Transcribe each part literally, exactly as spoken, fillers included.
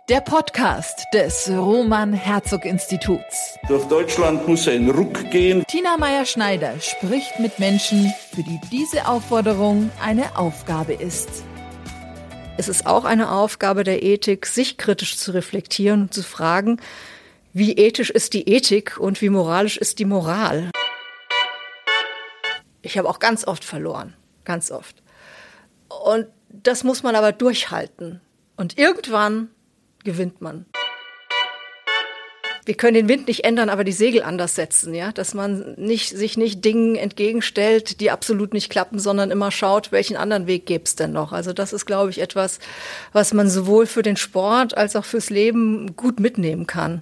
Der Podcast des Roman-Herzog-Instituts. Durch Deutschland muss ein Ruck gehen. Tina Meyer-Schneider spricht mit Menschen, für die diese Aufforderung eine Aufgabe ist. Es ist auch eine Aufgabe der Ethik, sich kritisch zu reflektieren und zu fragen, wie ethisch ist die Ethik und wie moralisch ist die Moral. Ich habe auch ganz oft verloren, ganz oft. Und das muss man aber durchhalten. Und irgendwann gewinnt man. Wir können den Wind nicht ändern, aber die Segel anders setzen, ja, dass man nicht, sich nicht Dingen entgegenstellt, die absolut nicht klappen, sondern immer schaut, welchen anderen Weg gäbe es denn noch. Also das ist, glaube ich, etwas, was man sowohl für den Sport als auch fürs Leben gut mitnehmen kann.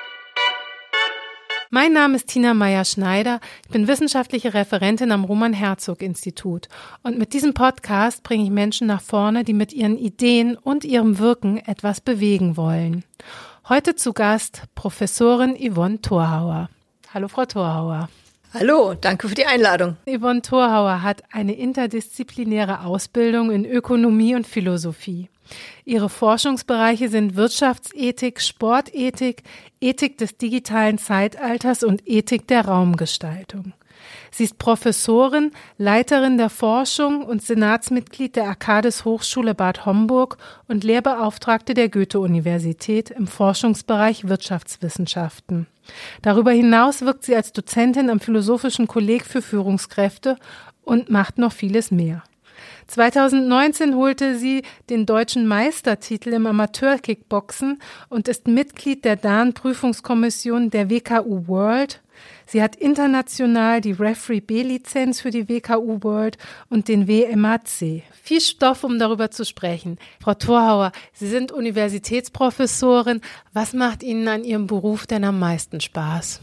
Mein Name ist Tina Meyer-Schneider, ich bin wissenschaftliche Referentin am Roman-Herzog-Institut und mit diesem Podcast bringe ich Menschen nach vorne, die mit ihren Ideen und ihrem Wirken etwas bewegen wollen. Heute zu Gast Professorin Yvonne Thorhauer. Hallo Frau Thorhauer. Hallo, danke für die Einladung. Yvonne Thorhauer hat eine interdisziplinäre Ausbildung in Ökonomie und Philosophie. Ihre Forschungsbereiche sind Wirtschaftsethik, Sportethik, Ethik des digitalen Zeitalters und Ethik der Raumgestaltung. Sie ist Professorin, Leiterin der Forschung und Senatsmitglied der Arcadis Hochschule Bad Homburg und Lehrbeauftragte der Goethe-Universität im Forschungsbereich Wirtschaftswissenschaften. Darüber hinaus wirkt sie als Dozentin am Philosophischen Kolleg für Führungskräfte und macht noch vieles mehr. zweitausendneunzehn holte sie den deutschen Meistertitel im Amateur-Kickboxen und ist Mitglied der D A N-Prüfungskommission der W K U World. Sie hat international die Referee B-Lizenz für die W K U World und den W M A C. Viel Stoff, um darüber zu sprechen. Frau Thorhauer, Sie sind Universitätsprofessorin. Was macht Ihnen an Ihrem Beruf denn am meisten Spaß?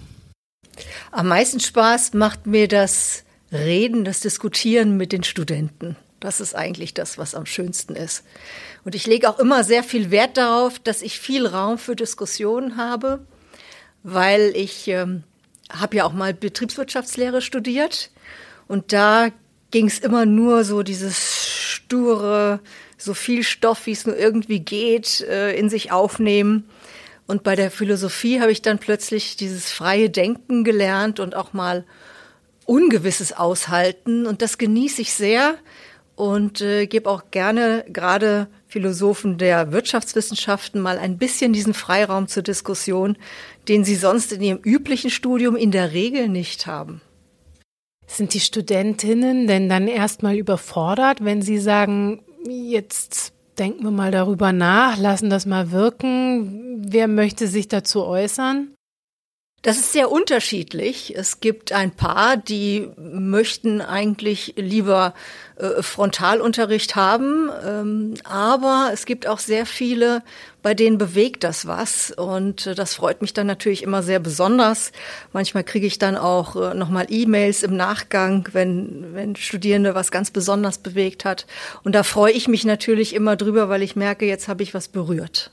Am meisten Spaß macht mir das Reden, das Diskutieren mit den Studenten. Das ist eigentlich das, was am schönsten ist. Und ich lege auch immer sehr viel Wert darauf, dass ich viel Raum für Diskussionen habe, weil ich ähm, habe ja auch mal Betriebswirtschaftslehre studiert und da ging es immer nur so dieses sture, so viel Stoff, wie es nur irgendwie geht, äh, in sich aufnehmen. Und bei der Philosophie habe ich dann plötzlich dieses freie Denken gelernt und auch mal Ungewisses aushalten. Und das genieße ich sehr und äh, gebe auch gerne gerade Philosophen der Wirtschaftswissenschaften mal ein bisschen diesen Freiraum zur Diskussion, den sie sonst in ihrem üblichen Studium in der Regel nicht haben. Sind die Studentinnen denn dann erstmal überfordert, wenn sie sagen, jetzt denken wir mal darüber nach, lassen das mal wirken? Wer möchte sich dazu äußern? Das ist sehr unterschiedlich. Es gibt ein paar, die möchten eigentlich lieber äh, Frontalunterricht haben, ähm, aber es gibt auch sehr viele, bei denen bewegt das was und äh, das freut mich dann natürlich immer sehr besonders. Manchmal kriege ich dann auch äh, nochmal E-Mails im Nachgang, wenn, wenn Studierende was ganz besonders bewegt hat und da freue ich mich natürlich immer drüber, weil ich merke, jetzt habe ich was berührt.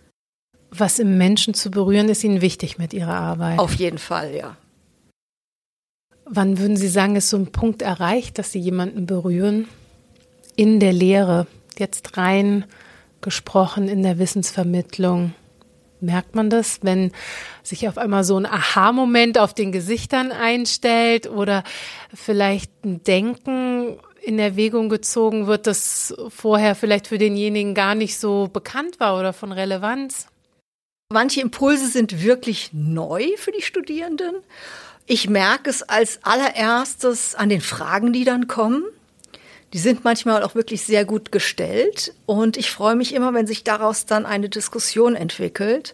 Was im Menschen zu berühren, ist Ihnen wichtig mit Ihrer Arbeit? Auf jeden Fall, ja. Wann würden Sie sagen, ist so ein Punkt erreicht, dass Sie jemanden berühren? In der Lehre, jetzt rein gesprochen in der Wissensvermittlung. Merkt man das, wenn sich auf einmal so ein Aha-Moment auf den Gesichtern einstellt oder vielleicht ein Denken in Erwägung gezogen wird, das vorher vielleicht für denjenigen gar nicht so bekannt war oder von Relevanz? Manche Impulse sind wirklich neu für die Studierenden. Ich merke es als allererstes an den Fragen, die dann kommen. Die sind manchmal auch wirklich sehr gut gestellt und ich freue mich immer, wenn sich daraus dann eine Diskussion entwickelt.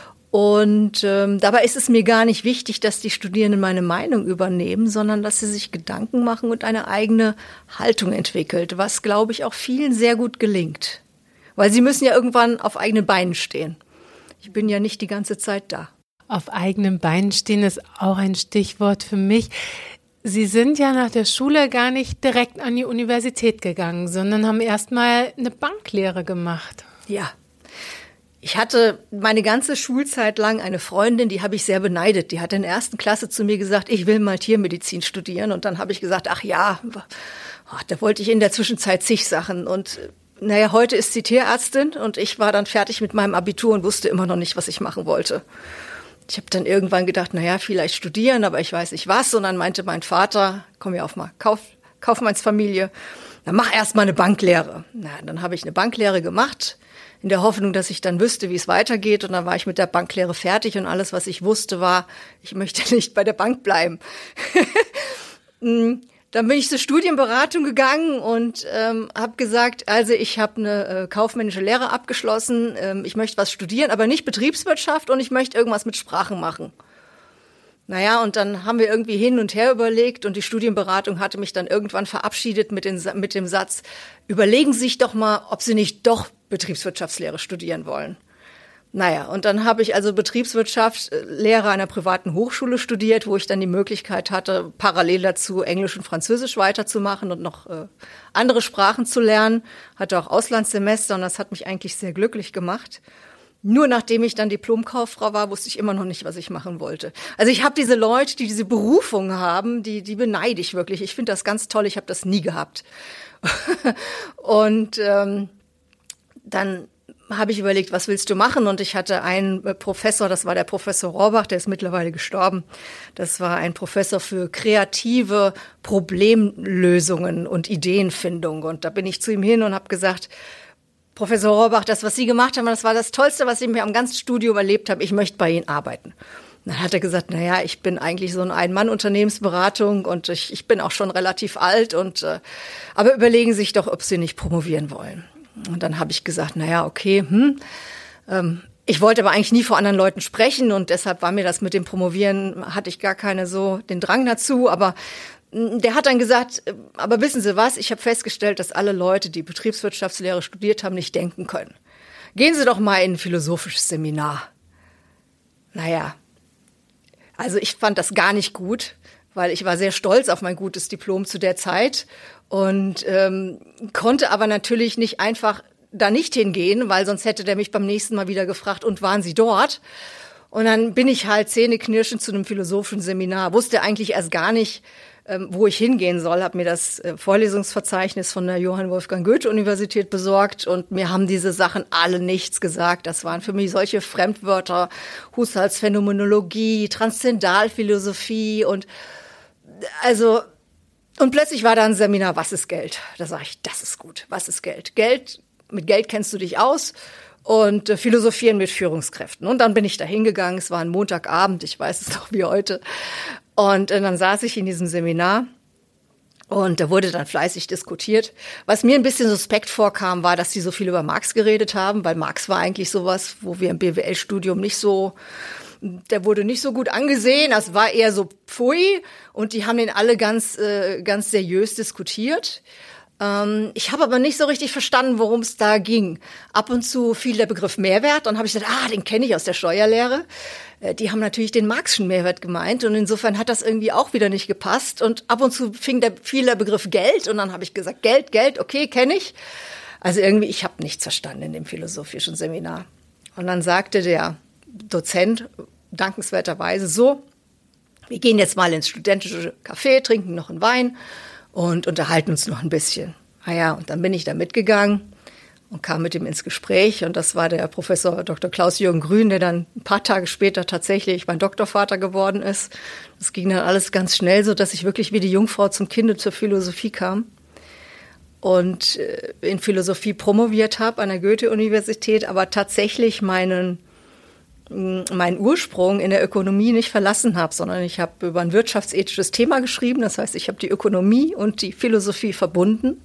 Und ähm, dabei ist es mir gar nicht wichtig, dass die Studierenden meine Meinung übernehmen, sondern dass sie sich Gedanken machen und eine eigene Haltung entwickelt, was, glaube ich, auch vielen sehr gut gelingt. Weil sie müssen ja irgendwann auf eigenen Beinen stehen. Ich bin ja nicht die ganze Zeit da. Auf eigenen Beinen stehen ist auch ein Stichwort für mich. Sie sind ja nach der Schule gar nicht direkt an die Universität gegangen, sondern haben erst mal eine Banklehre gemacht. Ja. Ich hatte meine ganze Schulzeit lang eine Freundin, die habe ich sehr beneidet. Die hat in der ersten Klasse zu mir gesagt, ich will mal Tiermedizin studieren. Und dann habe ich gesagt, ach ja, da wollte ich in der Zwischenzeit zig Sachen. Und naja, heute ist sie Tierärztin und ich war dann fertig mit meinem Abitur und wusste immer noch nicht, was ich machen wollte. Ich habe dann irgendwann gedacht, naja, vielleicht studieren, aber ich weiß nicht was. Und dann meinte mein Vater, komm ja auf mal, Kauf, Kaufmannsfamilie, dann mach erst mal eine Banklehre. Na, dann habe ich eine Banklehre gemacht, in der Hoffnung, dass ich dann wüsste, wie es weitergeht. Und dann war ich mit der Banklehre fertig und alles, was ich wusste, war, ich möchte nicht bei der Bank bleiben. Dann bin ich zur Studienberatung gegangen und ähm, habe gesagt, also ich habe eine äh, kaufmännische Lehre abgeschlossen, ähm, ich möchte was studieren, aber nicht Betriebswirtschaft und ich möchte irgendwas mit Sprachen machen. Naja, und dann haben wir irgendwie hin und her überlegt und die Studienberatung hatte mich dann irgendwann verabschiedet mit, den, mit dem Satz, überlegen Sie sich doch mal, ob Sie nicht doch Betriebswirtschaftslehre studieren wollen. Naja, und dann habe ich also Betriebswirtschaftslehre einer privaten Hochschule studiert, wo ich dann die Möglichkeit hatte, parallel dazu Englisch und Französisch weiterzumachen und noch äh, andere Sprachen zu lernen. Hatte auch Auslandssemester und das hat mich eigentlich sehr glücklich gemacht. Nur nachdem ich dann Diplomkauffrau war, wusste ich immer noch nicht, was ich machen wollte. Also ich habe diese Leute, die diese Berufung haben, die, die beneide ich wirklich. Ich finde das ganz toll, ich habe das nie gehabt. und ähm, dann habe ich überlegt, was willst du machen? Und ich hatte einen Professor, das war der Professor Rohrbach, der ist mittlerweile gestorben. Das war ein Professor für kreative Problemlösungen und Ideenfindung. Und da bin ich zu ihm hin und habe gesagt, Professor Rohrbach, das, was Sie gemacht haben, das war das Tollste, was ich mir am ganzen Studium erlebt habe. Ich möchte bei Ihnen arbeiten. Dann hat er gesagt, na ja, ich bin eigentlich so eine Ein-Mann-Unternehmensberatung und ich, ich bin auch schon relativ alt. Und äh, aber überlegen Sie sich doch, ob Sie nicht promovieren wollen. Und dann habe ich gesagt, naja, okay, hm, ähm, ich wollte aber eigentlich nie vor anderen Leuten sprechen und deshalb war mir das mit dem Promovieren, hatte ich gar keine so den Drang dazu, aber der hat dann gesagt, aber wissen Sie was, ich habe festgestellt, dass alle Leute, die Betriebswirtschaftslehre studiert haben, nicht denken können. Gehen Sie doch mal in ein philosophisches Seminar. Naja, also ich fand das gar nicht gut, weil ich war sehr stolz auf mein gutes Diplom zu der Zeit und ähm, konnte aber natürlich nicht einfach da nicht hingehen, weil sonst hätte der mich beim nächsten Mal wieder gefragt, und waren Sie dort? Und dann bin ich halt zähneknirschend zu einem philosophischen Seminar, wusste eigentlich erst gar nicht, ähm, wo ich hingehen soll, habe mir das äh, Vorlesungsverzeichnis von der Johann Wolfgang Goethe-Universität besorgt und mir haben diese Sachen alle nichts gesagt. Das waren für mich solche Fremdwörter, Husserls-Phänomenologie, Transzendalphilosophie und also und plötzlich war da ein Seminar, was ist Geld? Da sage ich, das ist gut, was ist Geld? Geld, mit Geld kennst du dich aus und äh, philosophieren mit Führungskräften. Und dann bin ich da hingegangen, es war ein Montagabend, ich weiß es noch wie heute. Und äh, dann saß ich in diesem Seminar und da wurde dann fleißig diskutiert. Was mir ein bisschen suspekt vorkam, war, dass sie so viel über Marx geredet haben, weil Marx war eigentlich sowas, wo wir im B W L-Studium nicht so... Der wurde nicht so gut angesehen, das war eher so pfui und die haben den alle ganz äh, ganz seriös diskutiert. Ähm, ich habe aber nicht so richtig verstanden, worum es da ging. Ab und zu fiel der Begriff Mehrwert und habe ich gesagt, ah, den kenne ich aus der Steuerlehre. Äh, die haben natürlich den Marxischen Mehrwert gemeint und insofern hat das irgendwie auch wieder nicht gepasst. Und ab und zu fing der, fiel der Begriff Geld und dann habe ich gesagt, Geld, Geld, okay, kenne ich. Also irgendwie, ich habe nichts verstanden in dem philosophischen Seminar. Und dann sagte der Dozent dankenswerterweise so, wir gehen jetzt mal ins studentische Café, trinken noch einen Wein und unterhalten uns noch ein bisschen. Naja, und dann bin ich da mitgegangen und kam mit ihm ins Gespräch und das war der Professor Doktor Klaus-Jürgen Grün, der dann ein paar Tage später tatsächlich mein Doktorvater geworden ist. Das ging dann alles ganz schnell, so dass ich wirklich wie die Jungfrau zum Kinde zur Philosophie kam und in Philosophie promoviert habe an der Goethe-Universität, aber tatsächlich meinen meinen Ursprung in der Ökonomie nicht verlassen habe, sondern ich habe über ein wirtschaftsethisches Thema geschrieben. Das heißt, ich habe die Ökonomie und die Philosophie verbunden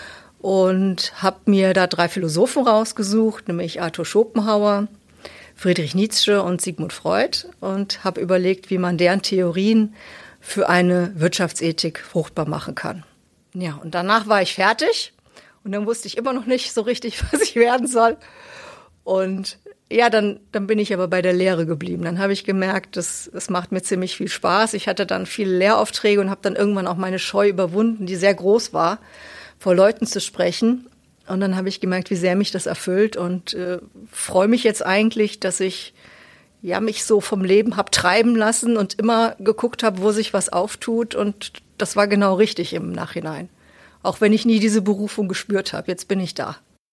und habe mir da drei Philosophen rausgesucht, nämlich Arthur Schopenhauer, Friedrich Nietzsche und Sigmund Freud und habe überlegt, wie man deren Theorien für eine Wirtschaftsethik fruchtbar machen kann. Ja, und danach war ich fertig und dann wusste ich immer noch nicht so richtig, was ich werden soll. Und ja, dann, dann bin ich aber bei der Lehre geblieben. Dann habe ich gemerkt, das, das macht mir ziemlich viel Spaß. Ich hatte dann viele Lehraufträge und habe dann irgendwann auch meine Scheu überwunden, die sehr groß war, vor Leuten zu sprechen. Und dann habe ich gemerkt, wie sehr mich das erfüllt und äh, freue mich jetzt eigentlich, dass ich ja mich so vom Leben habe treiben lassen und immer geguckt habe, wo sich was auftut. Und das war genau richtig im Nachhinein. Auch wenn ich nie diese Berufung gespürt habe. Jetzt bin ich da.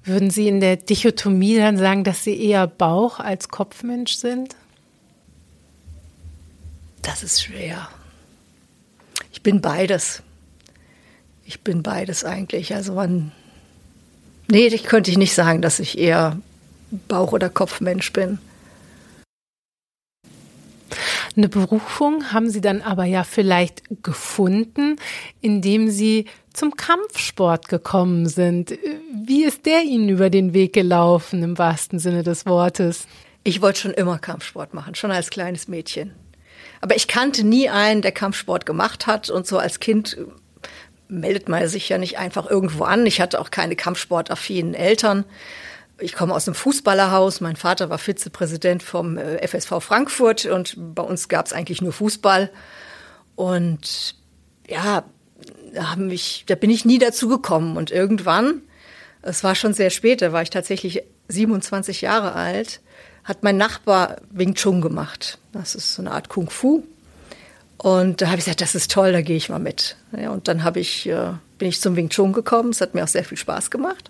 Würden Sie in der Dichotomie dann sagen, dass Sie eher Bauch- als Kopfmensch sind? Das ist schwer. Ich bin beides. Ich bin beides eigentlich. Also man, nee, ich könnte ich nicht sagen, dass ich eher Bauch- oder Kopfmensch bin. Eine Berufung haben Sie dann aber ja vielleicht gefunden, indem Sie zum Kampfsport gekommen sind. Wie ist der Ihnen über den Weg gelaufen, im wahrsten Sinne des Wortes? Ich wollte schon immer Kampfsport machen, schon als kleines Mädchen. Aber ich kannte nie einen, der Kampfsport gemacht hat. Und so als Kind meldet man sich ja nicht einfach irgendwo an. Ich hatte auch keine kampfsportaffinen Eltern. Ich komme aus einem Fußballerhaus. Mein Vater war Vizepräsident vom F S V Frankfurt und bei uns gab es eigentlich nur Fußball. Und ja, da, haben mich, da bin ich nie dazu gekommen. Und irgendwann, es war schon sehr spät, da war ich tatsächlich siebenundzwanzig Jahre alt, hat mein Nachbar Wing Chun gemacht. Das ist so eine Art Kung Fu. Und da habe ich gesagt, das ist toll, da gehe ich mal mit. Ja, und dann habe ich, äh, bin ich zum Wing Chun gekommen. Es hat mir auch sehr viel Spaß gemacht.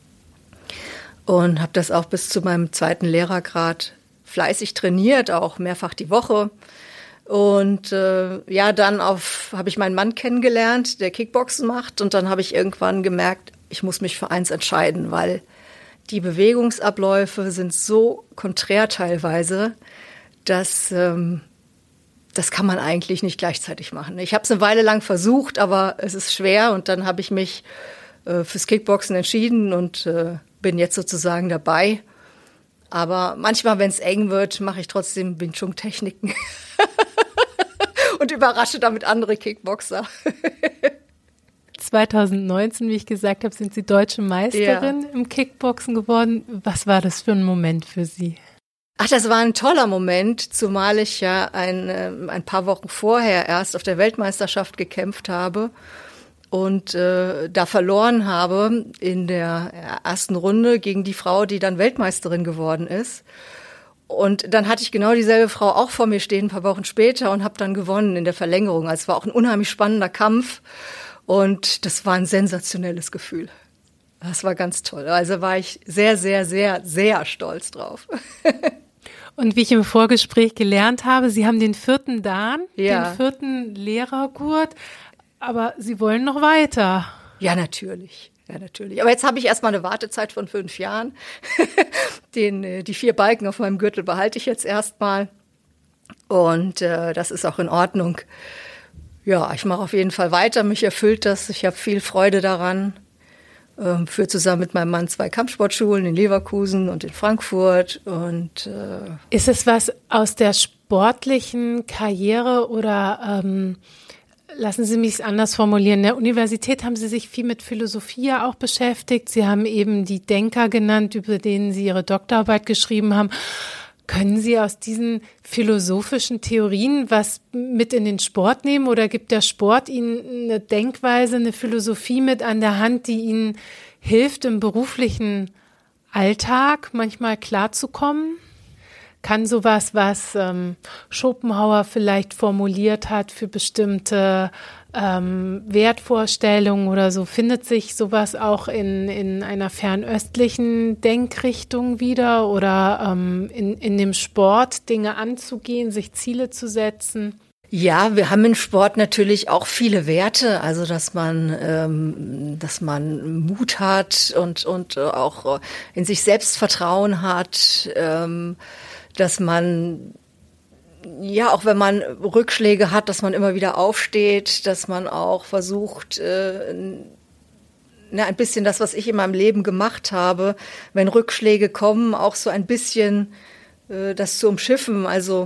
Und habe das auch bis zu meinem zweiten Lehrergrad fleißig trainiert, auch mehrfach die Woche. Und äh, ja, dann auf habe ich meinen Mann kennengelernt, der Kickboxen macht. Und dann habe ich irgendwann gemerkt, ich muss mich für eins entscheiden, weil die Bewegungsabläufe sind so konträr teilweise, dass ähm, das kann man eigentlich nicht gleichzeitig machen. Ich habe es eine Weile lang versucht, aber es ist schwer. Und dann habe ich mich äh, fürs Kickboxen entschieden und äh, bin jetzt sozusagen dabei. Aber manchmal, wenn es eng wird, mache ich trotzdem Wing Chun Techniken und überrasche damit andere Kickboxer. zwanzig neunzehn, wie ich gesagt habe, sind Sie deutsche Meisterin ja. im Kickboxen geworden. Was war das für ein Moment für Sie? Ach, das war ein toller Moment, zumal ich ja ein, ein paar Wochen vorher erst auf der Weltmeisterschaft gekämpft habe und äh, da verloren habe in der ersten Runde gegen die Frau, die dann Weltmeisterin geworden ist. Und dann hatte ich genau dieselbe Frau auch vor mir stehen, ein paar Wochen später, und habe dann gewonnen in der Verlängerung. Also es war auch ein unheimlich spannender Kampf und das war ein sensationelles Gefühl. Das war ganz toll. Also war ich sehr, sehr, sehr, sehr stolz drauf. Und wie ich im Vorgespräch gelernt habe, Sie haben den vierten Dan, ja. den vierten Lehrergurt, aber Sie wollen noch weiter. Ja, natürlich. Ja, natürlich. Aber jetzt habe ich erstmal eine Wartezeit von fünf Jahren. Den, die vier Balken auf meinem Gürtel behalte ich jetzt erstmal. Und äh, das ist auch in Ordnung. Ja, ich mache auf jeden Fall weiter. Mich erfüllt das. Ich habe viel Freude daran. Ähm, führe zusammen mit meinem Mann zwei Kampfsportschulen in Leverkusen und in Frankfurt. Und äh ist es was aus der sportlichen Karriere oder ähm, lassen Sie mich es anders formulieren. In der Universität haben Sie sich viel mit Philosophie ja auch beschäftigt. Sie haben eben die Denker genannt, über denen Sie Ihre Doktorarbeit geschrieben haben. Können Sie aus diesen philosophischen Theorien was mit in den Sport nehmen oder gibt der Sport Ihnen eine Denkweise, eine Philosophie mit an der Hand, die Ihnen hilft, im beruflichen Alltag manchmal klarzukommen? Kann sowas, was ähm, Schopenhauer vielleicht formuliert hat für bestimmte ähm, Wertvorstellungen oder so, findet sich sowas auch in, in einer fernöstlichen Denkrichtung wieder oder ähm, in, in dem Sport, Dinge anzugehen, sich Ziele zu setzen? Ja, wir haben im Sport natürlich auch viele Werte, also dass man, ähm, dass man Mut hat und und auch in sich selbst Vertrauen hat, ähm, dass man, ja, auch wenn man Rückschläge hat, dass man immer wieder aufsteht, dass man auch versucht, äh, na, ein bisschen das, was ich in meinem Leben gemacht habe, wenn Rückschläge kommen, auch so ein bisschen äh, das zu umschiffen, also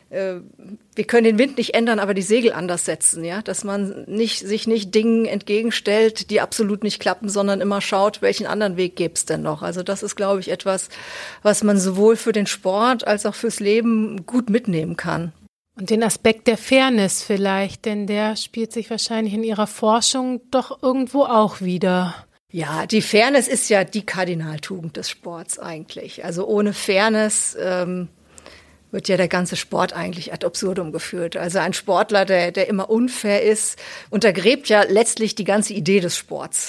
wir können den Wind nicht ändern, aber die Segel anders setzen, ja, dass man nicht, sich nicht Dingen entgegenstellt, die absolut nicht klappen, sondern immer schaut, welchen anderen Weg gibt's denn noch. Also das ist, glaube ich, etwas, was man sowohl für den Sport als auch fürs Leben gut mitnehmen kann. Und den Aspekt der Fairness vielleicht, denn der spielt sich wahrscheinlich in Ihrer Forschung doch irgendwo auch wieder. Ja, die Fairness ist ja die Kardinaltugend des Sports eigentlich. Also ohne Fairness ähm, wird ja der ganze Sport eigentlich ad absurdum geführt. Also ein Sportler, der, der immer unfair ist, untergräbt ja letztlich die ganze Idee des Sports.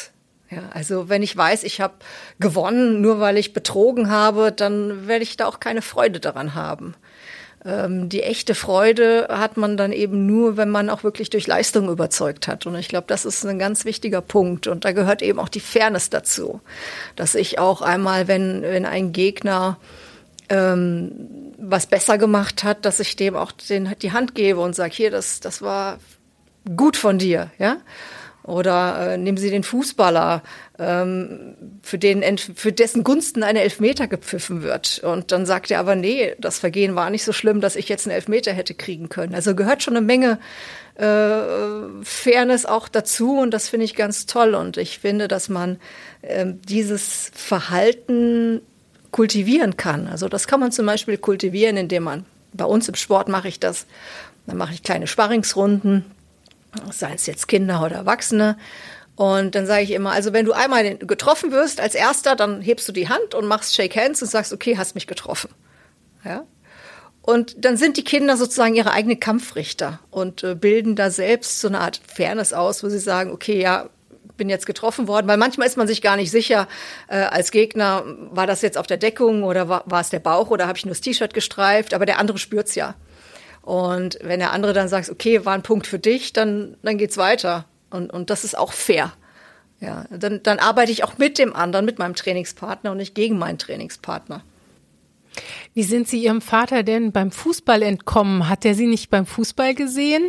Ja, also wenn ich weiß, ich habe gewonnen, nur weil ich betrogen habe, dann werde ich da auch keine Freude daran haben. Ähm, die echte Freude hat man dann eben nur, wenn man auch wirklich durch Leistung überzeugt hat. Und ich glaube, das ist ein ganz wichtiger Punkt. Und da gehört eben auch die Fairness dazu, dass ich auch einmal, wenn, wenn ein Gegner ähm, was besser gemacht hat, dass ich dem auch den, die Hand gebe und sage, hier, das, das war gut von dir, ja. Oder äh, nehmen Sie den Fußballer, ähm, für, den, für dessen Gunsten eine Elfmeter gepfiffen wird. Und dann sagt er aber, nee, das Vergehen war nicht so schlimm, dass ich jetzt einen Elfmeter hätte kriegen können. Also gehört schon eine Menge äh, Fairness auch dazu. Und das finde ich ganz toll. Und ich finde, dass man äh, dieses Verhalten kultivieren kann. Also das kann man zum Beispiel kultivieren, indem man, bei uns im Sport mache ich das, dann mache ich kleine Sparringsrunden, seien es jetzt Kinder oder Erwachsene. Und dann sage ich immer, also wenn du einmal getroffen wirst als Erster, dann hebst du die Hand und machst Shake Hands und sagst, okay, hast mich getroffen. Ja? Und dann sind die Kinder sozusagen ihre eigenen Kampfrichter und äh, bilden da selbst so eine Art Fairness aus, wo sie sagen, okay, ja, bin jetzt getroffen worden. Weil manchmal ist man sich gar nicht sicher, äh, als Gegner, war das jetzt auf der Deckung oder war, war es der Bauch oder habe ich nur das T-Shirt gestreift, aber der andere spürt's ja. Und wenn der andere dann sagt, okay, war ein Punkt für dich, dann, dann geht's weiter. Und, und das ist auch fair. Ja, dann, dann arbeite ich auch mit dem anderen, mit meinem Trainingspartner und nicht gegen meinen Trainingspartner. Wie sind Sie Ihrem Vater denn beim Fußball entkommen? Hat er Sie nicht beim Fußball gesehen?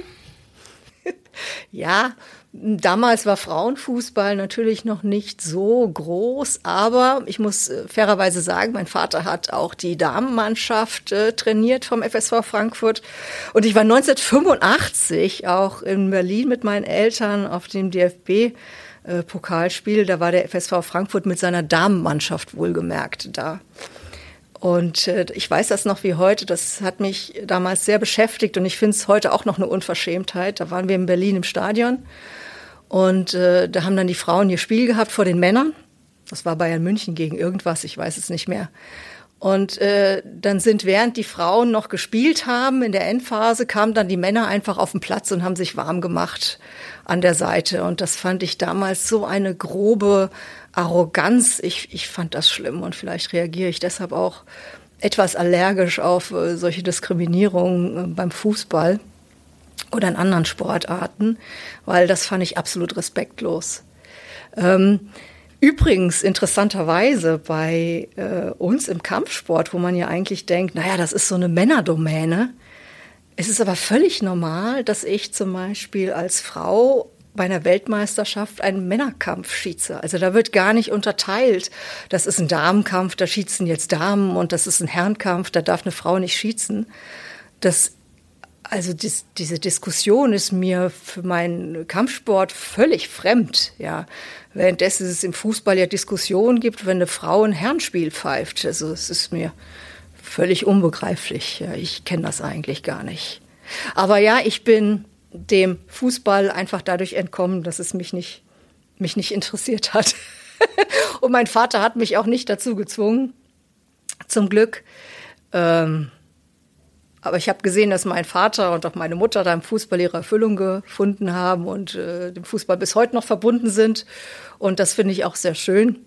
Ja, damals war Frauenfußball natürlich noch nicht so groß, aber ich muss äh, fairerweise sagen, mein Vater hat auch die Damenmannschaft äh, trainiert vom F S V Frankfurt und ich war neunzehnhundertfünfundachtzig auch in Berlin mit meinen Eltern auf dem D F B-Pokalspiel. Da war der F S V Frankfurt mit seiner Damenmannschaft wohlgemerkt da. Und äh, ich weiß das noch wie heute, das hat mich damals sehr beschäftigt und ich finde es heute auch noch eine Unverschämtheit. Da waren wir in Berlin im Stadion und äh, da haben dann die Frauen ihr Spiel gehabt vor den Männern. Das war Bayern München gegen irgendwas, ich weiß es nicht mehr. Und äh, dann sind, während die Frauen noch gespielt haben, in der Endphase, kamen dann die Männer einfach auf den Platz und haben sich warm gemacht an der Seite. Und das fand ich damals so eine grobe Arroganz. Ich, ich fand das schlimm und vielleicht reagiere ich deshalb auch etwas allergisch auf äh, solche Diskriminierungen äh, beim Fußball oder in anderen Sportarten, weil das fand ich absolut respektlos. Ähm, Übrigens, interessanterweise bei äh, uns im Kampfsport, wo man ja eigentlich denkt, naja, das ist so eine Männerdomäne, es ist aber völlig normal, dass ich zum Beispiel als Frau bei einer Weltmeisterschaft einen Männerkampf schieße. Also da wird gar nicht unterteilt. Das ist ein Damenkampf, da schießen jetzt Damen und das ist ein Herrenkampf, da darf eine Frau nicht schießen. Das Also dies, diese Diskussion ist mir für meinen Kampfsport völlig fremd. Ja, währenddessen es im Fußball ja Diskussionen gibt, wenn eine Frau ein Herrenspiel pfeift. Also es ist mir völlig unbegreiflich. Ja, ich kenne das eigentlich gar nicht. Aber ja, ich bin dem Fußball einfach dadurch entkommen, dass es mich nicht mich nicht interessiert hat. Und mein Vater hat mich auch nicht dazu gezwungen, zum Glück. Ähm, Aber ich habe gesehen, dass mein Vater und auch meine Mutter da im Fußball ihre Erfüllung gefunden haben und äh, dem Fußball bis heute noch verbunden sind. Und das finde ich auch sehr schön.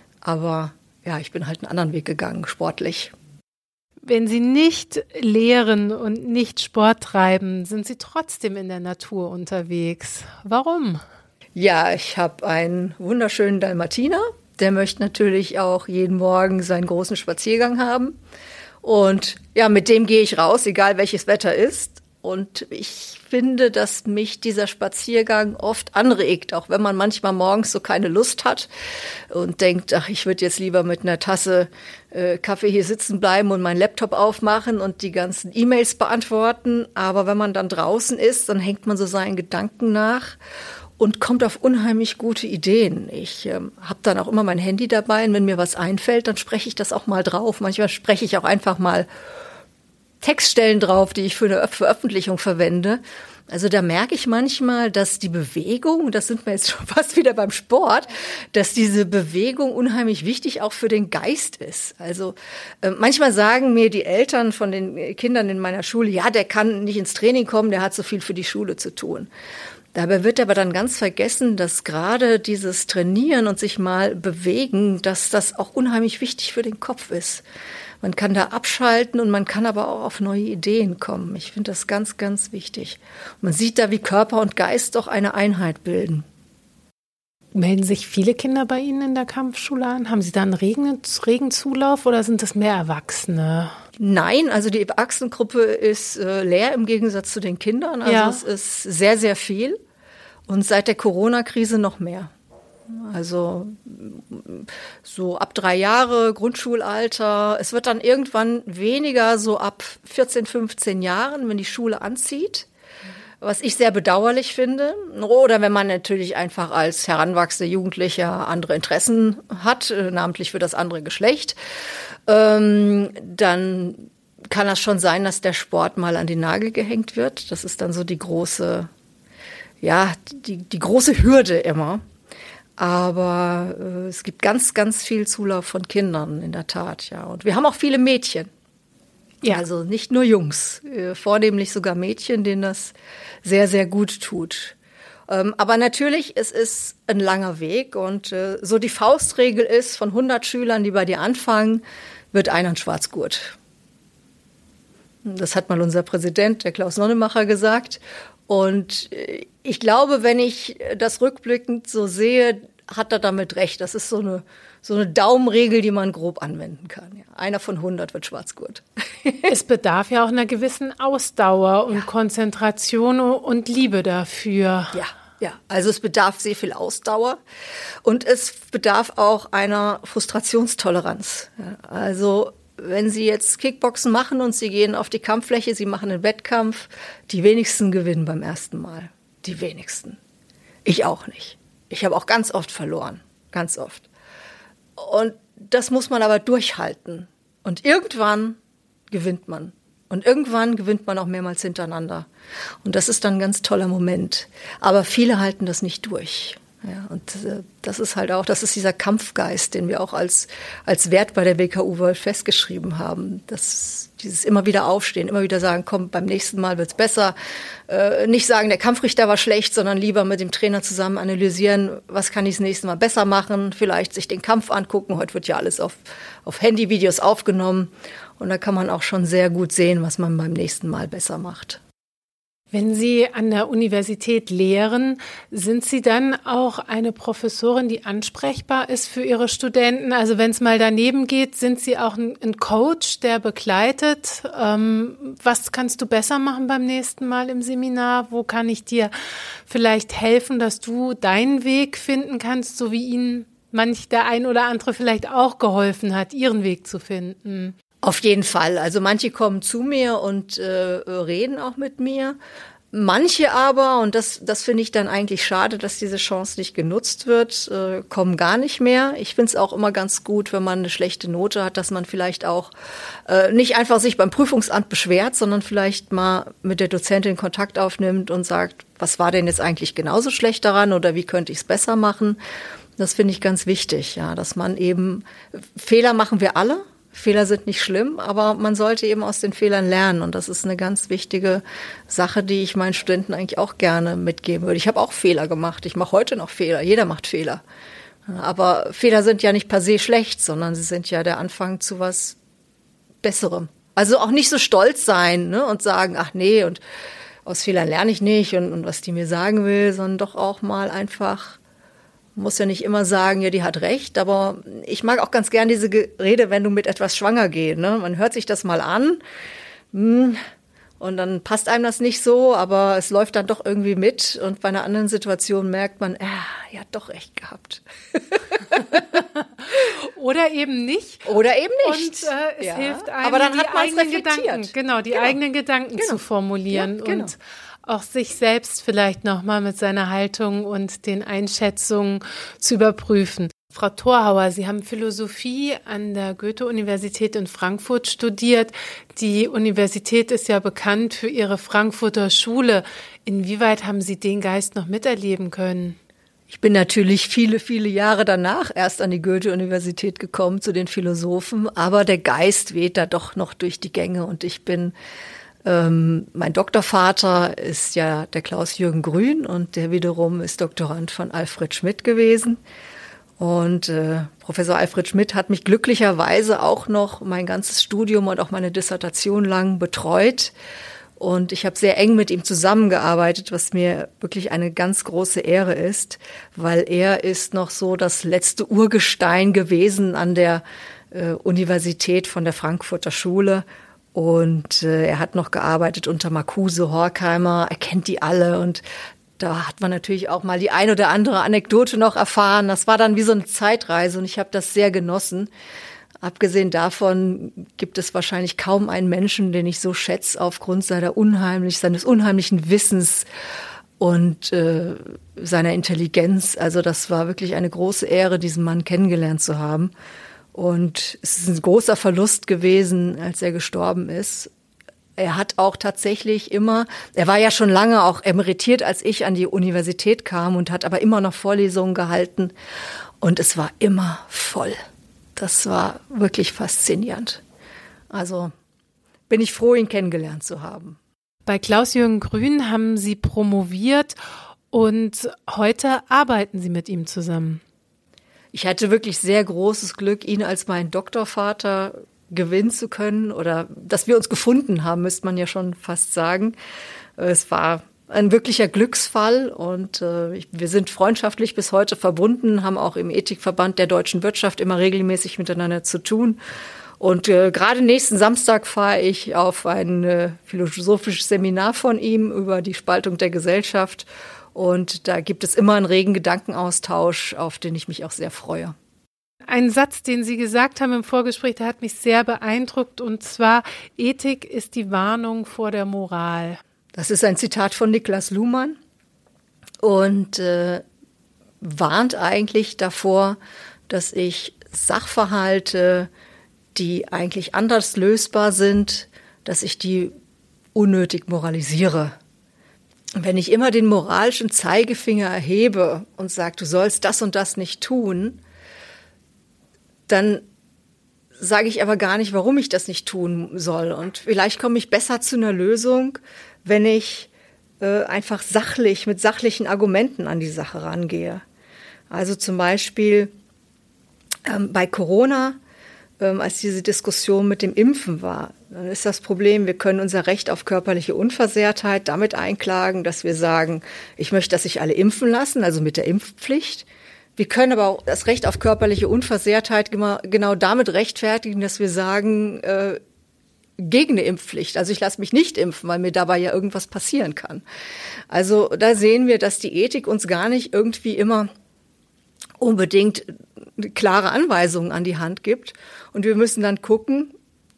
Aber ja, ich bin halt einen anderen Weg gegangen, sportlich. Wenn Sie nicht lehren und nicht Sport treiben, sind Sie trotzdem in der Natur unterwegs. Warum? Ja, ich habe einen wunderschönen Dalmatiner. Der möchte natürlich auch jeden Morgen seinen großen Spaziergang haben. Und ja, mit dem gehe ich raus, egal welches Wetter ist. Und ich finde, dass mich dieser Spaziergang oft anregt, auch wenn man manchmal morgens so keine Lust hat und denkt, ach, ich würde jetzt lieber mit einer Tasse äh, Kaffee hier sitzen bleiben und meinen Laptop aufmachen und die ganzen E-Mails beantworten. Aber wenn man dann draußen ist, dann hängt man so seinen Gedanken nach und kommt auf unheimlich gute Ideen. Ich ähm, habe dann auch immer mein Handy dabei und wenn mir was einfällt, dann spreche ich das auch mal drauf. Manchmal spreche ich auch einfach mal Textstellen drauf, die ich für eine Veröffentlichung verwende. Also da merke ich manchmal, dass die Bewegung, das sind wir jetzt schon fast wieder beim Sport, dass diese Bewegung unheimlich wichtig auch für den Geist ist. Also äh, manchmal sagen mir die Eltern von den Kindern in meiner Schule, ja, der kann nicht ins Training kommen, der hat so viel für die Schule zu tun. Dabei wird aber dann ganz vergessen, dass gerade dieses Trainieren und sich mal bewegen, dass das auch unheimlich wichtig für den Kopf ist. Man kann da abschalten und man kann aber auch auf neue Ideen kommen. Ich finde das ganz, ganz wichtig. Man sieht da, wie Körper und Geist doch eine Einheit bilden. Melden sich viele Kinder bei Ihnen in der Kampfschule an? Haben Sie da einen regen, regen Zulauf oder sind das mehr Erwachsene? Nein, also die Erwachsenengruppe ist äh, leer im Gegensatz zu den Kindern. Also ja. Es ist sehr, sehr viel und seit der Corona-Krise noch mehr. Also so ab drei Jahre Grundschulalter. Es wird dann irgendwann weniger, so ab vierzehn, fünfzehn Jahren, wenn die Schule anzieht. Was ich sehr bedauerlich finde. Oder wenn man natürlich einfach als heranwachsender Jugendlicher andere Interessen hat, namentlich für das andere Geschlecht, ähm, dann kann das schon sein, dass der Sport mal an den Nagel gehängt wird. Das ist dann so die große, ja, die, die große Hürde immer. Aber äh, es gibt ganz, ganz viel Zulauf von Kindern, in der Tat, ja. Und wir haben auch viele Mädchen. Ja. Also nicht nur Jungs, äh, vornehmlich sogar Mädchen, denen das sehr, sehr gut tut. Ähm, aber natürlich, es ist ein langer Weg und äh, so die Faustregel ist, von hundert Schülern, die bei dir anfangen, wird einer ein Schwarzgurt. Das hat mal unser Präsident, der Klaus Nonnemacher, gesagt. Und äh, ich glaube, wenn ich das rückblickend so sehe, hat er damit recht. Das ist so eine, so eine Daumenregel, die man grob anwenden kann. Ja. Einer von hundert wird Schwarzgurt. Es bedarf ja auch einer gewissen Ausdauer und ja. Konzentration und Liebe dafür. Ja, ja. Also es bedarf sehr viel Ausdauer und es bedarf auch einer Frustrationstoleranz. Ja. Also wenn Sie jetzt Kickboxen machen und Sie gehen auf die Kampffläche, Sie machen einen Wettkampf, die wenigsten gewinnen beim ersten Mal. Die wenigsten. Ich auch nicht. Ich habe auch ganz oft verloren, ganz oft. Und das muss man aber durchhalten. Und irgendwann gewinnt man. Und irgendwann gewinnt man auch mehrmals hintereinander. Und das ist dann ein ganz toller Moment. Aber viele halten das nicht durch. Ja, und äh, das ist halt auch, das ist dieser Kampfgeist, den wir auch als, als Wert bei der W K U World festgeschrieben haben. Das, dieses immer wieder aufstehen, immer wieder sagen, komm, beim nächsten Mal wird's besser. Äh, nicht sagen, der Kampfrichter war schlecht, sondern lieber mit dem Trainer zusammen analysieren, was kann ich das nächste Mal besser machen. Vielleicht sich den Kampf angucken. Heute wird ja alles auf, auf Handyvideos aufgenommen. Und da kann man auch schon sehr gut sehen, was man beim nächsten Mal besser macht. Wenn Sie an der Universität lehren, sind Sie dann auch eine Professorin, die ansprechbar ist für Ihre Studenten? Also wenn es mal daneben geht, sind Sie auch ein Coach, der begleitet? Ähm, was kannst du besser machen beim nächsten Mal im Seminar? Wo kann ich dir vielleicht helfen, dass du deinen Weg finden kannst, so wie Ihnen manch der ein oder andere vielleicht auch geholfen hat, ihren Weg zu finden? Auf jeden Fall. Also manche kommen zu mir und äh, reden auch mit mir. Manche aber, und das, das finde ich dann eigentlich schade, dass diese Chance nicht genutzt wird, äh, kommen gar nicht mehr. Ich finde es auch immer ganz gut, wenn man eine schlechte Note hat, dass man vielleicht auch äh, nicht einfach sich beim Prüfungsamt beschwert, sondern vielleicht mal mit der Dozentin Kontakt aufnimmt und sagt, was war denn jetzt eigentlich genauso schlecht daran oder wie könnte ich es besser machen? Das finde ich ganz wichtig, ja, dass man eben, Fehler machen wir alle. Fehler sind nicht schlimm, aber man sollte eben aus den Fehlern lernen. Und das ist eine ganz wichtige Sache, die ich meinen Studenten eigentlich auch gerne mitgeben würde. Ich habe auch Fehler gemacht. Ich mache heute noch Fehler. Jeder macht Fehler. Aber Fehler sind ja nicht per se schlecht, sondern sie sind ja der Anfang zu was Besserem. Also auch nicht so stolz sein, ne, und sagen, ach nee, und aus Fehlern lerne ich nicht und, und was die mir sagen will, sondern doch auch mal einfach, muss ja nicht immer sagen, ja, die hat recht, aber ich mag auch ganz gern diese Rede, wenn du mit etwas schwanger gehst, ne? Man hört sich das mal an, hm, und dann passt einem das nicht so, aber es läuft dann doch irgendwie mit und bei einer anderen Situation merkt man, ah, ja, doch recht gehabt. Oder eben nicht. Oder eben nicht. Und äh, es ja. hilft einem, aber dann die hat eigenen Gedanken, genau, die genau. eigenen Gedanken genau. zu formulieren, ja, genau. und auch sich selbst vielleicht nochmal mit seiner Haltung und den Einschätzungen zu überprüfen. Frau Thorhauer, Sie haben Philosophie an der Goethe-Universität in Frankfurt studiert. Die Universität ist ja bekannt für ihre Frankfurter Schule. Inwieweit haben Sie den Geist noch miterleben können? Ich bin natürlich viele, viele Jahre danach erst an die Goethe-Universität gekommen, zu den Philosophen. Aber der Geist weht da doch noch durch die Gänge und ich bin Ähm, mein Doktorvater ist ja der Klaus-Jürgen Grün und der wiederum ist Doktorand von Alfred Schmidt gewesen. Und äh, Professor Alfred Schmidt hat mich glücklicherweise auch noch mein ganzes Studium und auch meine Dissertation lang betreut. Und ich habe sehr eng mit ihm zusammengearbeitet, was mir wirklich eine ganz große Ehre ist, weil er ist noch so das letzte Urgestein gewesen an der äh, Universität von der Frankfurter Schule. Und äh, er hat noch gearbeitet unter Marcuse, Horkheimer, er kennt die alle. Und da hat man natürlich auch mal die ein oder andere Anekdote noch erfahren. Das war dann wie so eine Zeitreise und ich habe das sehr genossen. Abgesehen davon gibt es wahrscheinlich kaum einen Menschen, den ich so schätze aufgrund seiner unheimlich, seines unheimlichen Wissens und äh, seiner Intelligenz. Also das war wirklich eine große Ehre, diesen Mann kennengelernt zu haben. Und es ist ein großer Verlust gewesen, als er gestorben ist. Er hat auch tatsächlich immer, er war ja schon lange auch emeritiert, als ich an die Universität kam und hat aber immer noch Vorlesungen gehalten. Und es war immer voll. Das war wirklich faszinierend. Also bin ich froh, ihn kennengelernt zu haben. Bei Klaus-Jürgen Grün haben Sie promoviert und heute arbeiten Sie mit ihm zusammen. Ich hatte wirklich sehr großes Glück, ihn als meinen Doktorvater gewinnen zu können oder dass wir uns gefunden haben, müsste man ja schon fast sagen. Es war ein wirklicher Glücksfall und äh, wir sind freundschaftlich bis heute verbunden, haben auch im Ethikverband der deutschen Wirtschaft immer regelmäßig miteinander zu tun. Und äh, gerade nächsten Samstag fahre ich auf ein äh, philosophisches Seminar von ihm über die Spaltung der Gesellschaft. Und da gibt es immer einen regen Gedankenaustausch, auf den ich mich auch sehr freue. Ein Satz, den Sie gesagt haben im Vorgespräch, der hat mich sehr beeindruckt. Und zwar, Ethik ist die Warnung vor der Moral. Das ist ein Zitat von Niklas Luhmann und äh, warnt eigentlich davor, dass ich Sachverhalte, die eigentlich anders lösbar sind, dass ich die unnötig moralisiere. Wenn ich immer den moralischen Zeigefinger erhebe und sage, du sollst das und das nicht tun, dann sage ich aber gar nicht, warum ich das nicht tun soll. Und vielleicht komme ich besser zu einer Lösung, wenn ich äh, einfach sachlich, mit sachlichen Argumenten an die Sache rangehe. Also zum Beispiel ähm, bei Corona, ähm, als diese Diskussion mit dem Impfen war, dann ist das Problem, wir können unser Recht auf körperliche Unversehrtheit damit einklagen, dass wir sagen, ich möchte, dass sich alle impfen lassen, also mit der Impfpflicht. Wir können aber auch das Recht auf körperliche Unversehrtheit genau damit rechtfertigen, dass wir sagen, äh, gegen eine Impfpflicht. Also ich lasse mich nicht impfen, weil mir dabei ja irgendwas passieren kann. Also da sehen wir, dass die Ethik uns gar nicht irgendwie immer unbedingt klare Anweisungen an die Hand gibt. Und wir müssen dann gucken,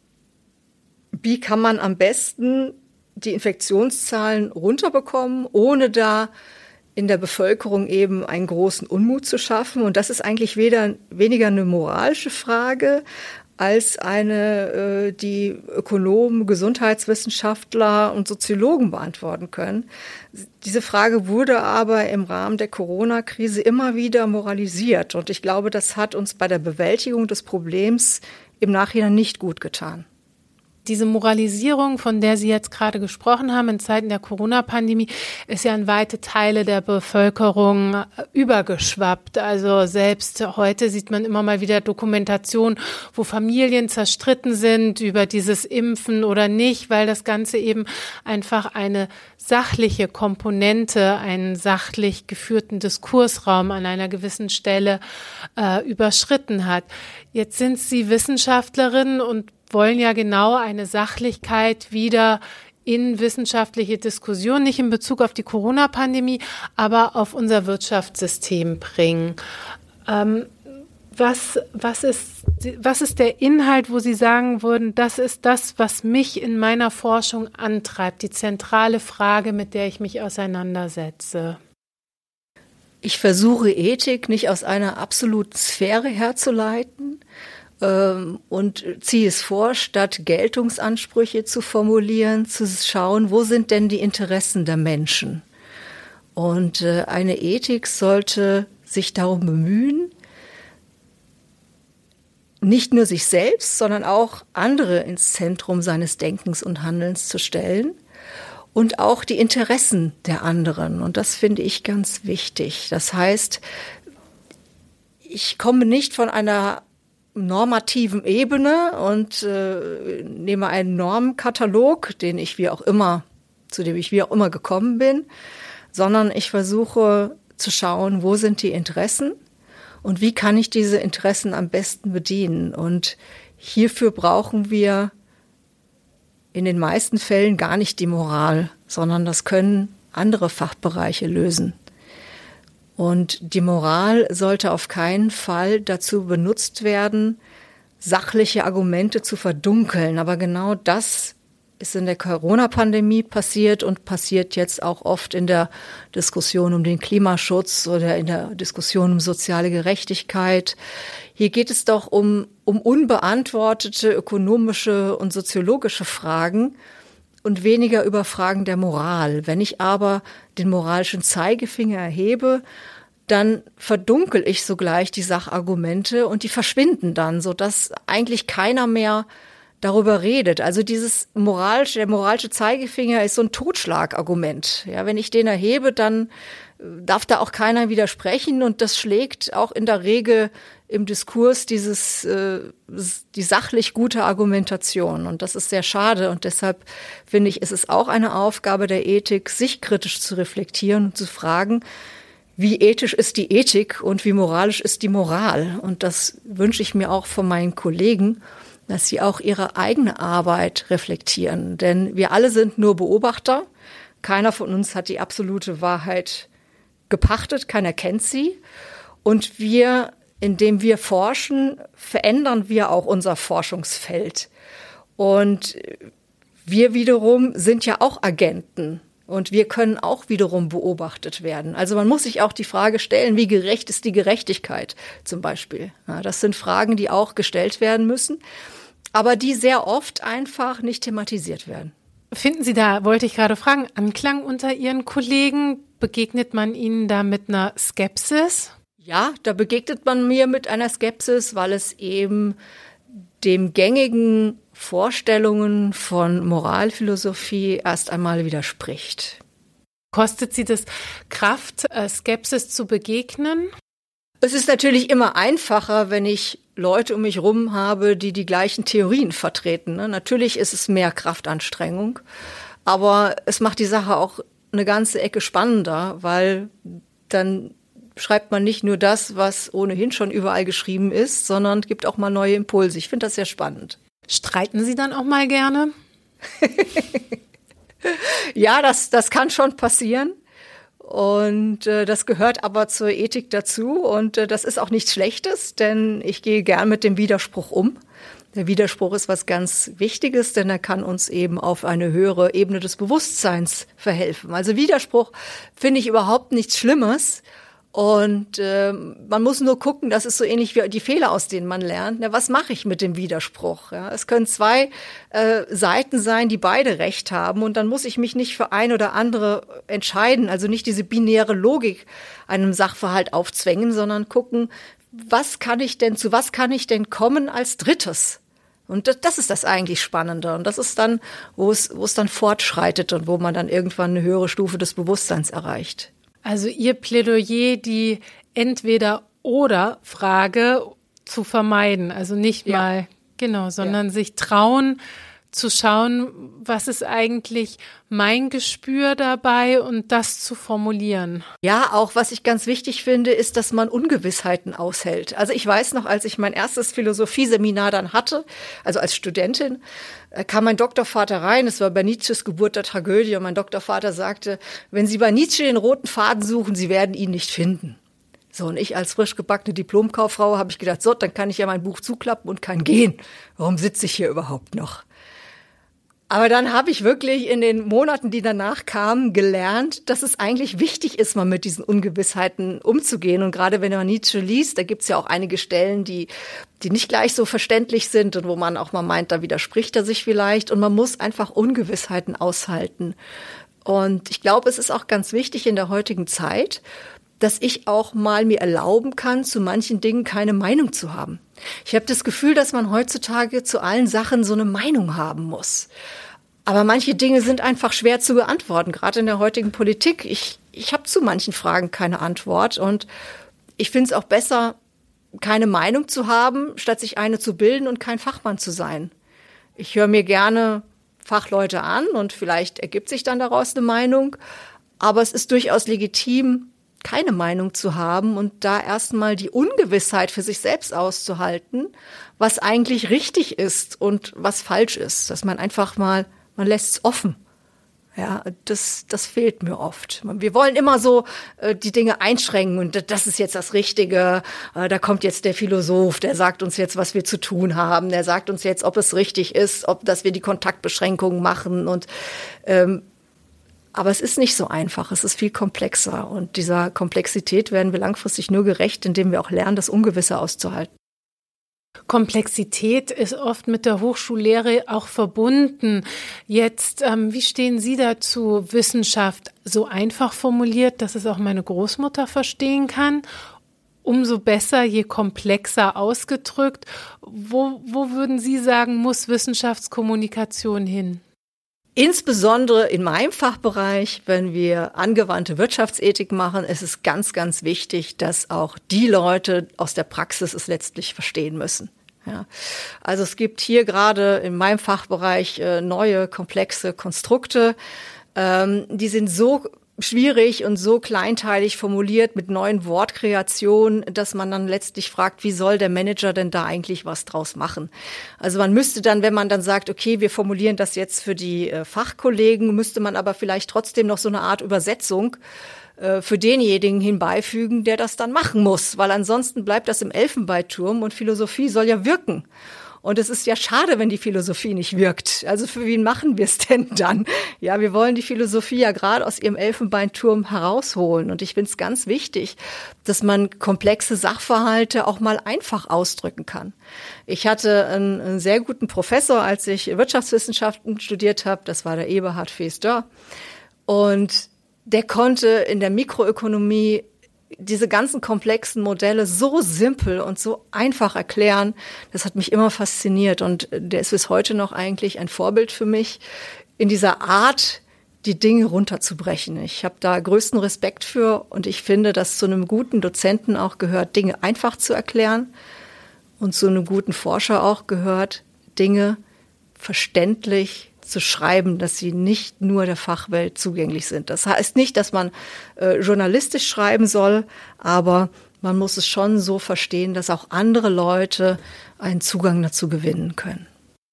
wie kann man am besten die Infektionszahlen runterbekommen, ohne da in der Bevölkerung eben einen großen Unmut zu schaffen. Und das ist eigentlich weder, weniger eine moralische Frage als eine, die Ökonomen, Gesundheitswissenschaftler und Soziologen beantworten können. Diese Frage wurde aber im Rahmen der Corona-Krise immer wieder moralisiert. Und ich glaube, das hat uns bei der Bewältigung des Problems im Nachhinein nicht gut getan. Diese Moralisierung, von der Sie jetzt gerade gesprochen haben, in Zeiten der Corona-Pandemie, ist ja in weite Teile der Bevölkerung übergeschwappt. Also selbst heute sieht man immer mal wieder Dokumentation, wo Familien zerstritten sind über dieses Impfen oder nicht, weil das Ganze eben einfach eine sachliche Komponente, einen sachlich geführten Diskursraum an einer gewissen Stelle äh, überschritten hat. Jetzt sind Sie Wissenschaftlerin und wollen ja genau eine Sachlichkeit wieder in wissenschaftliche Diskussion, nicht in Bezug auf die Corona-Pandemie, aber auf unser Wirtschaftssystem bringen. Ähm, was, was ist, was ist der Inhalt, wo Sie sagen würden, das ist das, was mich in meiner Forschung antreibt, die zentrale Frage, mit der ich mich auseinandersetze? Ich versuche Ethik nicht aus einer absoluten Sphäre herzuleiten, und ziehe es vor, statt Geltungsansprüche zu formulieren, zu schauen, wo sind denn die Interessen der Menschen? Und eine Ethik sollte sich darum bemühen, nicht nur sich selbst, sondern auch andere ins Zentrum seines Denkens und Handelns zu stellen und auch die Interessen der anderen. Und das finde ich ganz wichtig. Das heißt, ich komme nicht von einer normativen Ebene und äh, nehme einen Normenkatalog, den ich wie auch immer, zu dem ich wie auch immer gekommen bin, sondern ich versuche zu schauen, wo sind die Interessen und wie kann ich diese Interessen am besten bedienen. Und hierfür brauchen wir in den meisten Fällen gar nicht die Moral, sondern das können andere Fachbereiche lösen. Und die Moral sollte auf keinen Fall dazu benutzt werden, sachliche Argumente zu verdunkeln. Aber genau das ist in der Corona-Pandemie passiert und passiert jetzt auch oft in der Diskussion um den Klimaschutz oder in der Diskussion um soziale Gerechtigkeit. Hier geht es doch um, um unbeantwortete ökonomische und soziologische Fragen und weniger über Fragen der Moral. Wenn ich aber den moralischen Zeigefinger erhebe, dann verdunkel ich sogleich die Sachargumente und die verschwinden dann, sodass eigentlich keiner mehr darüber redet. Also dieses moralische, der moralische Zeigefinger ist so ein Totschlagargument. Ja, wenn ich den erhebe, dann darf da auch keiner widersprechen und das schlägt auch in der Regel im Diskurs dieses äh, die sachlich gute Argumentation und das ist sehr schade und deshalb finde ich, ist es auch eine Aufgabe der Ethik, sich kritisch zu reflektieren und zu fragen, wie ethisch ist die Ethik und wie moralisch ist die Moral und das wünsche ich mir auch von meinen Kollegen, dass sie auch ihre eigene Arbeit reflektieren, denn wir alle sind nur Beobachter, keiner von uns hat die absolute Wahrheit gepachtet, keiner kennt sie und wir indem wir forschen, verändern wir auch unser Forschungsfeld. Und wir wiederum sind ja auch Agenten und wir können auch wiederum beobachtet werden. Also man muss sich auch die Frage stellen, wie gerecht ist die Gerechtigkeit zum Beispiel? Ja, das sind Fragen, die auch gestellt werden müssen, aber die sehr oft einfach nicht thematisiert werden. Finden Sie da, wollte ich gerade fragen, Anklang unter Ihren Kollegen? Begegnet man Ihnen da mit einer Skepsis? Ja, da begegnet man mir mit einer Skepsis, weil es eben dem gängigen Vorstellungen von Moralphilosophie erst einmal widerspricht. Kostet Sie das Kraft, Skepsis zu begegnen? Es ist natürlich immer einfacher, wenn ich Leute um mich rum habe, die die gleichen Theorien vertreten. Natürlich ist es mehr Kraftanstrengung, aber es macht die Sache auch eine ganze Ecke spannender, weil dann schreibt man nicht nur das, was ohnehin schon überall geschrieben ist, sondern gibt auch mal neue Impulse. Ich finde das sehr spannend. Streiten Sie dann auch mal gerne? Ja, das, das kann schon passieren. Und äh, das gehört aber zur Ethik dazu. Und äh, das ist auch nichts Schlechtes, denn ich gehe gern mit dem Widerspruch um. Der Widerspruch ist was ganz Wichtiges, denn er kann uns eben auf eine höhere Ebene des Bewusstseins verhelfen. Also Widerspruch finde ich überhaupt nichts Schlimmes. Und äh, man muss nur gucken, das ist so ähnlich wie die Fehler, aus denen man lernt. Na, was mache ich mit dem Widerspruch? Ja, es können zwei äh, Seiten sein, die beide Recht haben. Und dann muss ich mich nicht für ein oder andere entscheiden. Also nicht diese binäre Logik einem Sachverhalt aufzwängen, sondern gucken, was kann ich denn, zu was kann ich denn kommen als Drittes? Und das, das ist das eigentlich Spannende. Und das ist dann, wo es, wo es dann fortschreitet und wo man dann irgendwann eine höhere Stufe des Bewusstseins erreicht. Also Ihr Plädoyer, die Entweder-oder-Frage zu vermeiden. Also nicht Ja. mal, genau, sondern Ja. sich trauen zu schauen, was ist eigentlich mein Gespür dabei und das zu formulieren. Ja, auch was ich ganz wichtig finde, ist, dass man Ungewissheiten aushält. Also ich weiß noch, als ich mein erstes Philosophieseminar dann hatte, also als Studentin, kam mein Doktorvater rein, es war bei Nietzsches Geburt der Tragödie, und mein Doktorvater sagte, wenn Sie bei Nietzsche den roten Faden suchen, Sie werden ihn nicht finden. So, und ich als frisch gebackene Diplomkauffrau habe ich gedacht, so, dann kann ich ja mein Buch zuklappen und kann gehen. Warum sitze ich hier überhaupt noch? Aber dann habe ich wirklich in den Monaten, die danach kamen, gelernt, dass es eigentlich wichtig ist, mal mit diesen Ungewissheiten umzugehen. Und gerade wenn man Nietzsche liest, da gibt's ja auch einige Stellen, die die nicht gleich so verständlich sind und wo man auch mal meint, da widerspricht er sich vielleicht. Und man muss einfach Ungewissheiten aushalten. Und ich glaube, es ist auch ganz wichtig in der heutigen Zeit, dass ich auch mal mir erlauben kann, zu manchen Dingen keine Meinung zu haben. Ich habe das Gefühl, dass man heutzutage zu allen Sachen so eine Meinung haben muss. Aber manche Dinge sind einfach schwer zu beantworten, gerade in der heutigen Politik. Ich, ich habe zu manchen Fragen keine Antwort und ich finde es auch besser, keine Meinung zu haben, statt sich eine zu bilden und kein Fachmann zu sein. Ich höre mir gerne Fachleute an und vielleicht ergibt sich dann daraus eine Meinung. Aber es ist durchaus legitim, keine Meinung zu haben und da erstmal die Ungewissheit für sich selbst auszuhalten, was eigentlich richtig ist und was falsch ist. Dass man einfach mal, man lässt es offen. Ja, das, das fehlt mir oft. Wir wollen immer so äh, die Dinge einschränken und das ist jetzt das Richtige. Äh, da kommt jetzt der Philosoph, der sagt uns jetzt, was wir zu tun haben. Der sagt uns jetzt, ob es richtig ist, ob dass wir die Kontaktbeschränkungen machen und ähm, aber es ist nicht so einfach, es ist viel komplexer und dieser Komplexität werden wir langfristig nur gerecht, indem wir auch lernen, das Ungewisse auszuhalten. Komplexität ist oft mit der Hochschullehre auch verbunden. Jetzt, ähm, wie stehen Sie dazu, Wissenschaft so einfach formuliert, dass es auch meine Großmutter verstehen kann? Umso besser, je komplexer ausgedrückt. Wo, wo würden Sie sagen, muss Wissenschaftskommunikation hin? Insbesondere in meinem Fachbereich, wenn wir angewandte Wirtschaftsethik machen, ist es ganz, ganz wichtig, dass auch die Leute aus der Praxis es letztlich verstehen müssen. Ja. Also es gibt hier gerade in meinem Fachbereich äh, neue, komplexe Konstrukte. Ähm, die sind so schwierig und so kleinteilig formuliert mit neuen Wortkreationen, dass man dann letztlich fragt, wie soll der Manager denn da eigentlich was draus machen? Also man müsste dann, wenn man dann sagt, okay, wir formulieren das jetzt für die äh, Fachkollegen, müsste man aber vielleicht trotzdem noch so eine Art Übersetzung äh, für denjenigen hinbeifügen, der das dann machen muss, weil ansonsten bleibt das im Elfenbeinturm und Philosophie soll ja wirken. Und es ist ja schade, wenn die Philosophie nicht wirkt. Also für wen machen wir es denn dann? Ja, wir wollen die Philosophie ja gerade aus ihrem Elfenbeinturm herausholen. Und ich finde es ganz wichtig, dass man komplexe Sachverhalte auch mal einfach ausdrücken kann. Ich hatte einen, einen sehr guten Professor, als ich Wirtschaftswissenschaften studiert habe. Das war der Eberhard Feester. Und der konnte in der Mikroökonomie diese ganzen komplexen Modelle so simpel und so einfach erklären, das hat mich immer fasziniert und der ist bis heute noch eigentlich ein Vorbild für mich in dieser Art, die Dinge runterzubrechen. Ich habe da größten Respekt für und ich finde, dass zu einem guten Dozenten auch gehört, Dinge einfach zu erklären und zu einem guten Forscher auch gehört, Dinge verständlich zu schreiben, dass sie nicht nur der Fachwelt zugänglich sind. Das heißt nicht, dass man äh, journalistisch schreiben soll, aber man muss es schon so verstehen, dass auch andere Leute einen Zugang dazu gewinnen können.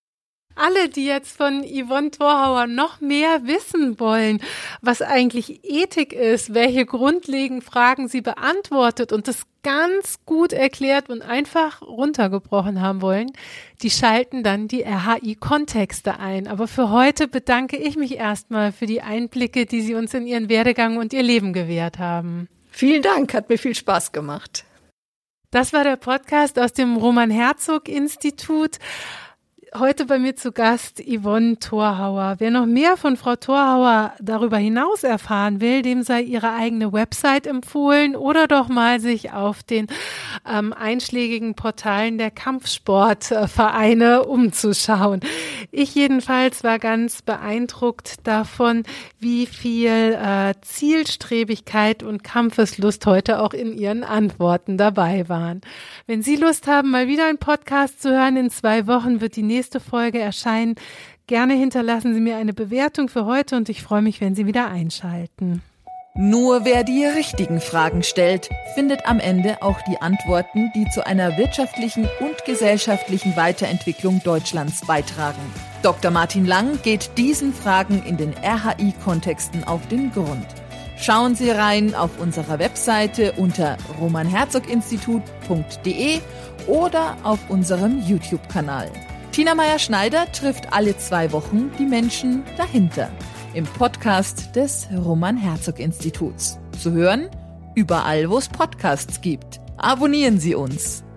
Alle, die jetzt von Yvonne Thorhauer noch mehr wissen wollen, was eigentlich Ethik ist, welche grundlegenden Fragen sie beantwortet und das ganz gut erklärt und einfach runtergebrochen haben wollen, die schalten dann die R H I-Kontexte ein. Aber für heute bedanke ich mich erstmal für die Einblicke, die Sie uns in Ihren Werdegang und Ihr Leben gewährt haben. Vielen Dank, hat mir viel Spaß gemacht. Das war der Podcast aus dem Roman-Herzog-Institut. Heute bei mir zu Gast Yvonne Thorhauer. Wer noch mehr von Frau Thorhauer darüber hinaus erfahren will, dem sei ihre eigene Website empfohlen oder doch mal sich auf den ähm, einschlägigen Portalen der Kampfsportvereine umzuschauen. Ich jedenfalls war ganz beeindruckt davon, wie viel äh, Zielstrebigkeit und Kampfeslust heute auch in ihren Antworten dabei waren. Wenn Sie Lust haben, mal wieder einen Podcast zu hören, in zwei Wochen wird die nächste nächste Folge erscheinen. Gerne hinterlassen Sie mir eine Bewertung für heute und ich freue mich, wenn Sie wieder einschalten. Nur wer die richtigen Fragen stellt, findet am Ende auch die Antworten, die zu einer wirtschaftlichen und gesellschaftlichen Weiterentwicklung Deutschlands beitragen. Doktor Martin Lang geht diesen Fragen in den R H I-Kontexten auf den Grund. Schauen Sie rein auf unserer Webseite unter roman herzog institut punkt de oder auf unserem YouTube-Kanal. Tina Meyer-Schneider trifft alle zwei Wochen die Menschen dahinter im Podcast des Roman-Herzog-Instituts. Zu hören überall, wo es Podcasts gibt. Abonnieren Sie uns.